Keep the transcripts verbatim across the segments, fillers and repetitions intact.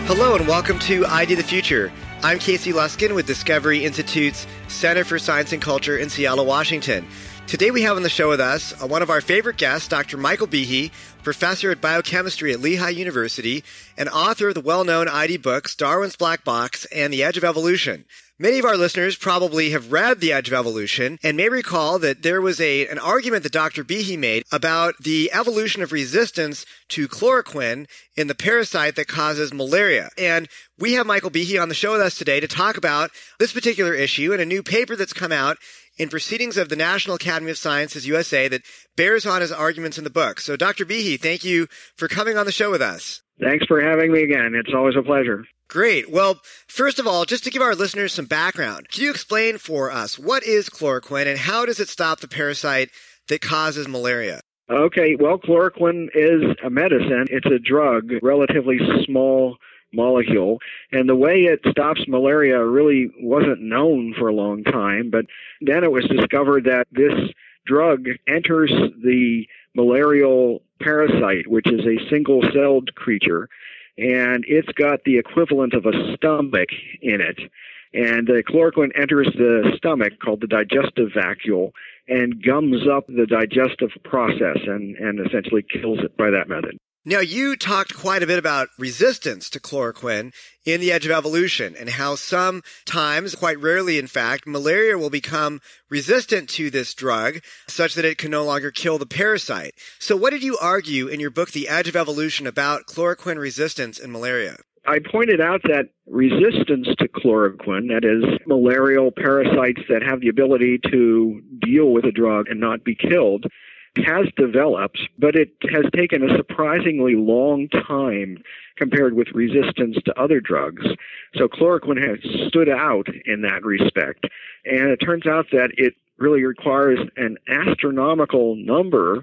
Hello and welcome to I D the Future. I'm Casey Luskin with Discovery Institute's Center for Science and Culture in Seattle, Washington. Today we have on the show with us uh, one of our favorite guests, Doctor Michael Behe, professor of biochemistry at Lehigh University and author of the well-known I D books Darwin's Black Box and The Edge of Evolution. Many of our listeners probably have read The Edge of Evolution and may recall that there was a an argument that Doctor Behe made about the evolution of resistance to chloroquine in the parasite that causes malaria. And we have Michael Behe on the show with us today to talk about this particular issue and a new paper that's come out in Proceedings of the National Academy of Sciences, U S A, that bears on his arguments in the book. So, Doctor Behe, thank you for coming on the show with us. Thanks for having me again. It's always a pleasure. Great. Well, first of all, just to give our listeners some background, can you explain for us what is chloroquine and how does it stop the parasite that causes malaria? Okay, well, chloroquine is a medicine. It's a drug, relatively small molecule, and the way it stops malaria really wasn't known for a long time, but then it was discovered that this drug enters the malarial parasite, which is a single-celled creature, and it's got the equivalent of a stomach in it. And the chloroquine enters the stomach, called the digestive vacuole, and gums up the digestive process and, and essentially kills it by that method. Now, you talked quite a bit about resistance to chloroquine in The Edge of Evolution and how sometimes, quite rarely in fact, malaria will become resistant to this drug such that it can no longer kill the parasite. So what did you argue in your book, The Edge of Evolution, about chloroquine resistance in malaria? I pointed out that resistance to chloroquine, that is, malarial parasites that have the ability to deal with a drug and not be killed, has developed, but it has taken a surprisingly long time compared with resistance to other drugs. So chloroquine has stood out in that respect. And it turns out that it really requires an astronomical number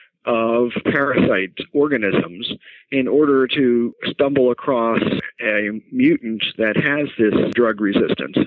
of parasite organisms in order to stumble across a mutant that has this drug resistance.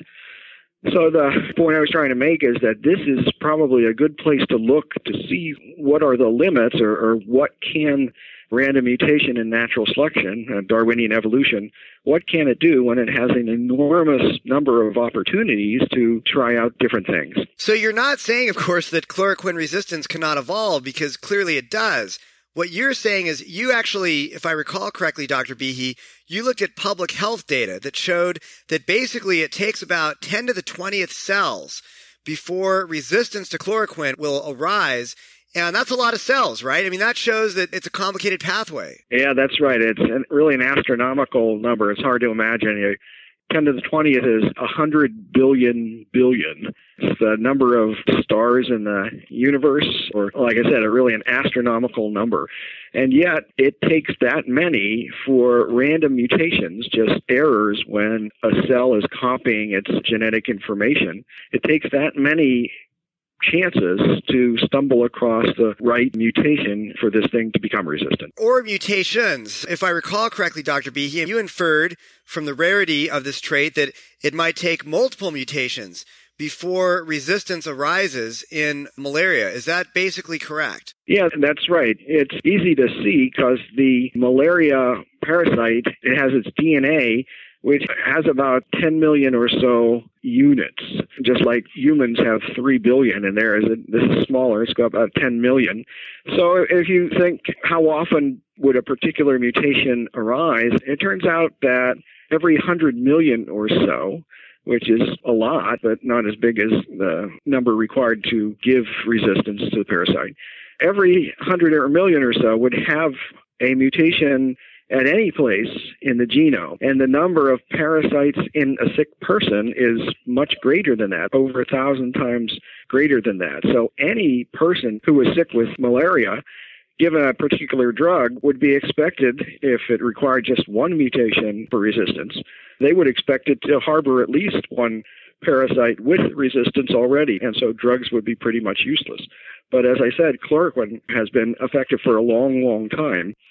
So the point I was trying to make is that this is probably a good place to look to see what are the limits or, or what can random mutation in natural selection, uh, Darwinian evolution, what can it do when it has an enormous number of opportunities to try out different things? So you're not saying, of course, that chloroquine resistance cannot evolve, because clearly it does. What you're saying is you actually, if I recall correctly, Doctor Behe, you looked at public health data that showed that basically it takes about ten to the twentieth cells before resistance to chloroquine will arise. And that's a lot of cells, right? I mean, that shows that it's a complicated pathway. Yeah, that's right. It's really an astronomical number. It's hard to imagine. ten to the twentieth is one hundred billion billion. It's the number of stars in the universe, or like I said, a really an astronomical number. And yet it takes that many for random mutations, just errors when a cell is copying its genetic information. It takes that many chances to stumble across the right mutation for this thing to become resistant. Or mutations. If I recall correctly, Doctor Behe, you inferred from the rarity of this trait that it might take multiple mutations before resistance arises in malaria. Is that basically correct? Yeah, that's right. It's easy to see because the malaria parasite, it has its D N A, which has about ten million or so units, just like humans have three billion, and there is a, this is smaller, it's got about ten million. So if you think how often would a particular mutation arise, it turns out that every one hundred million or so, which is a lot, but not as big as the number required to give resistance to the parasite, every one hundred or a million or so would have a mutation at any place in the genome. And the number of parasites in a sick person is much greater than that, over a thousand times greater than that. So any person who is sick with malaria, given a particular drug, would be expected, if it required just one mutation for resistance, they would expect it to harbor at least one parasite with resistance already, and so drugs would be pretty much useless. But as I said, chloroquine has been effective for a long, long time.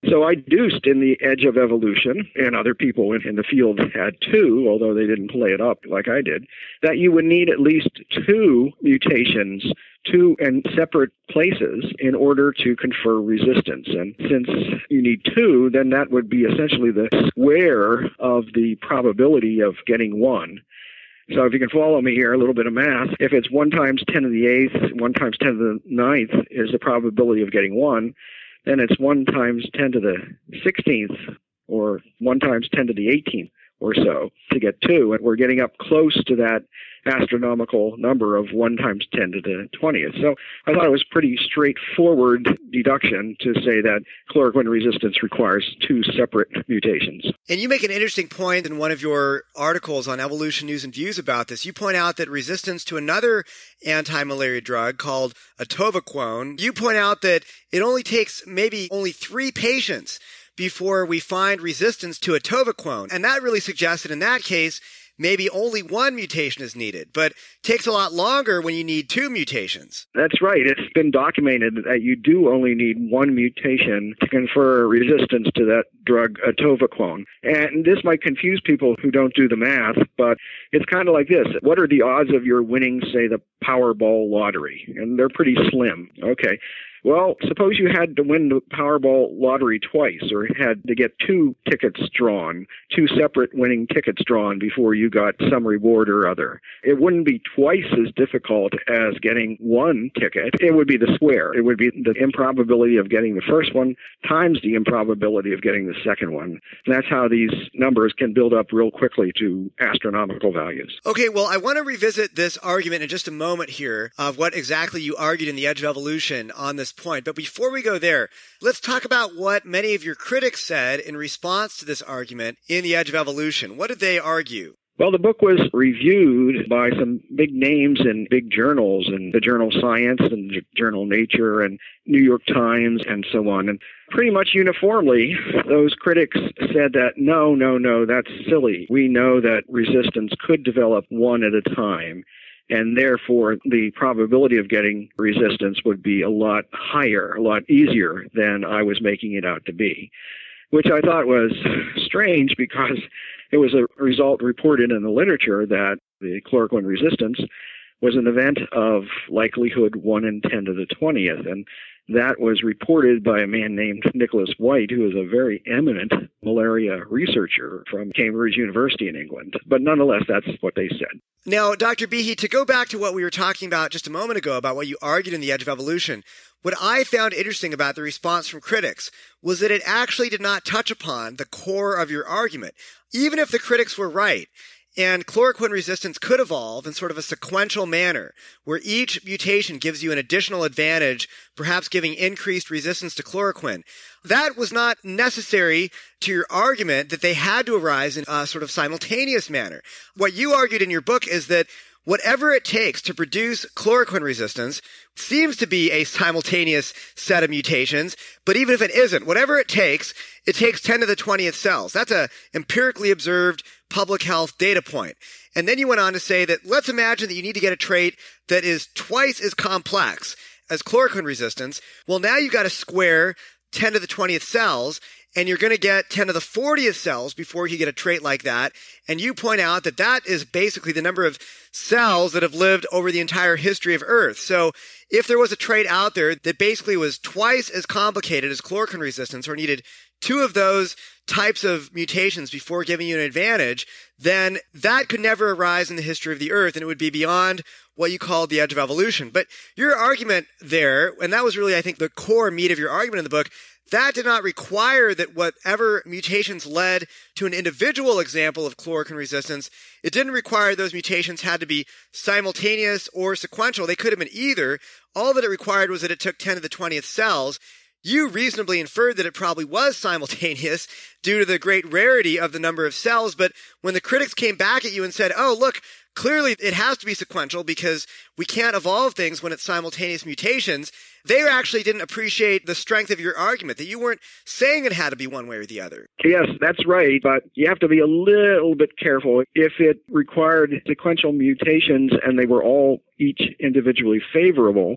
So I deduced in the Edge of Evolution, and other people in the field had too, although they didn't play it up like I did, that you would need at least two mutations, two in separate places, in order to confer resistance. And since you need two, then that would be essentially the square of the probability of getting one. So if you can follow me here, a little bit of math, if it's one times ten to the eighth, one times ten to the ninth is the probability of getting one, then it's one times ten to the sixteenth, or one times ten to the eighteenth or so to get two. And we're getting up close to that astronomical number of one times ten to the twentieth. So I thought it was pretty straightforward deduction to say that chloroquine resistance requires two separate mutations. And you make an interesting point in one of your articles on Evolution News and Views about this. You point out that resistance to another anti-malaria drug called atovaquone, you point out that it only takes maybe only three patients before we find resistance to atovaquone. And that really suggests that in that case, maybe only one mutation is needed, but takes a lot longer when you need two mutations. That's right. It's been documented that you do only need one mutation to confer resistance to that drug atovaquone. And this might confuse people who don't do the math, but it's kind of like this. What are the odds of your winning, say, the Powerball lottery? And they're pretty slim. Okay. Well, suppose you had to win the Powerball lottery twice, or had to get two tickets drawn, two separate winning tickets drawn before you got some reward or other. It wouldn't be twice as difficult as getting one ticket. It would be the square. It would be the improbability of getting the first one times the improbability of getting the second one. And that's how these numbers can build up real quickly to astronomical values. Okay, well, I want to revisit this argument in just a moment here of what exactly you argued in The Edge of Evolution on this point. But before we go there, let's talk about what many of your critics said in response to this argument in The Edge of Evolution. What did they argue? Well, the book was reviewed by some big names in big journals, in the journal Science and the journal Nature and New York Times and so on. And pretty much uniformly, those critics said that, no, no, no, that's silly. We know that resistance could develop one at a time, and therefore the probability of getting resistance would be a lot higher, a lot easier than I was making it out to be, which I thought was strange because it was a result reported in the literature that the chloroquine resistance was an event of likelihood one in ten to the twentieth. And that was reported by a man named Nicholas White, who is a very eminent malaria researcher from Cambridge University in England. But nonetheless, that's what they said. Now, Doctor Behe, to go back to what we were talking about just a moment ago, about what you argued in The Edge of Evolution, what I found interesting about the response from critics was that it actually did not touch upon the core of your argument. Even if the critics were right, and chloroquine resistance could evolve in sort of a sequential manner, where each mutation gives you an additional advantage, perhaps giving increased resistance to chloroquine. That was not necessary to your argument that they had to arise in a sort of simultaneous manner. What you argued in your book is that whatever it takes to produce chloroquine resistance seems to be a simultaneous set of mutations, but even if it isn't, whatever it takes, it takes ten to the twentieth cells. That's a empirically observed public health data point. And then you went on to say that let's imagine that you need to get a trait that is twice as complex as chloroquine resistance. Well, now you've got to square ten to the twentieth cells, and you're going to get ten to the fortieth cells before you get a trait like that. And you point out that that is basically the number of cells that have lived over the entire history of Earth. So if there was a trait out there that basically was twice as complicated as chloroquine resistance, or needed two of those types of mutations before giving you an advantage, then that could never arise in the history of the Earth, and it would be beyond what you called the edge of evolution. But your argument there, and that was really, I think, the core meat of your argument in the book, that did not require that whatever mutations led to an individual example of chloroquine resistance, it didn't require those mutations had to be simultaneous or sequential. They could have been either. All that it required was that it took ten to the twentieth cells. You reasonably inferred that it probably was simultaneous due to the great rarity of the number of cells, but when the critics came back at you and said, oh, look, clearly it has to be sequential because we can't evolve things when it's simultaneous mutations, they actually didn't appreciate the strength of your argument, that you weren't saying it had to be one way or the other. Yes, that's right, but you have to be a little bit careful. If it required sequential mutations and they were all each individually favorable,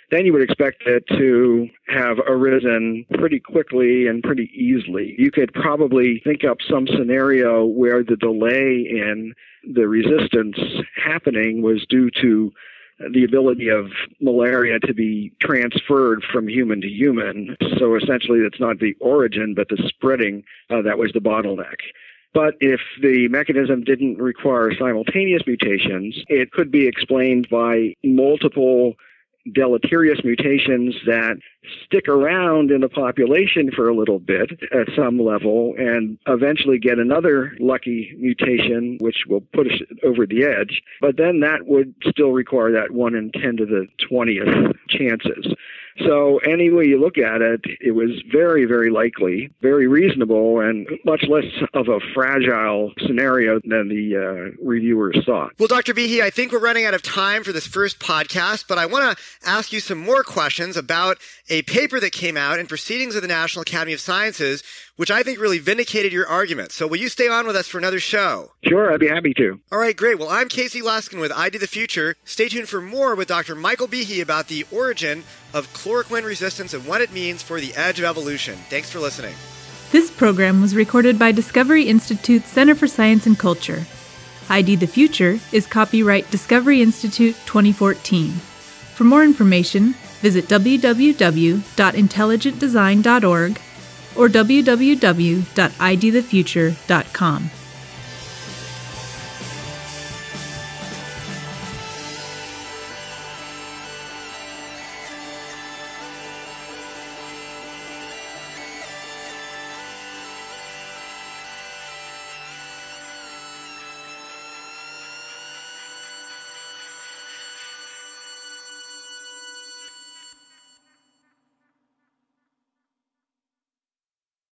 then you would expect it to have arisen pretty quickly and pretty easily. You could probably think up some scenario where the delay in the resistance happening was due to the ability of malaria to be transferred from human to human. So essentially, it's not the origin, but the spreading uh, that was the bottleneck. But if the mechanism didn't require simultaneous mutations, it could be explained by multiple deleterious mutations that stick around in the population for a little bit at some level and eventually get another lucky mutation, which will put us over the edge. But then that would still require that one in ten to the twentieth chances. So any way you look at it, it was very, very likely, very reasonable, and much less of a fragile scenario than the uh, reviewers thought. Well, Doctor Behe, I think we're running out of time for this first podcast, but I want to ask you some more questions about a paper that came out in Proceedings of the National Academy of Sciences, which I think really vindicated your argument. So will you stay on with us for another show? Sure, I'd be happy to. All right, great. Well, I'm Casey Luskin with I D the Future. Stay tuned for more with Doctor Michael Behe about the origin of chloroquine resistance and what it means for the edge of evolution. Thanks for listening. This program was recorded by Discovery Institute Center for Science and Culture. I D the Future is copyright Discovery Institute twenty fourteen. For more information, visit w w w dot intelligent design dot org or w w w dot i d the future dot com.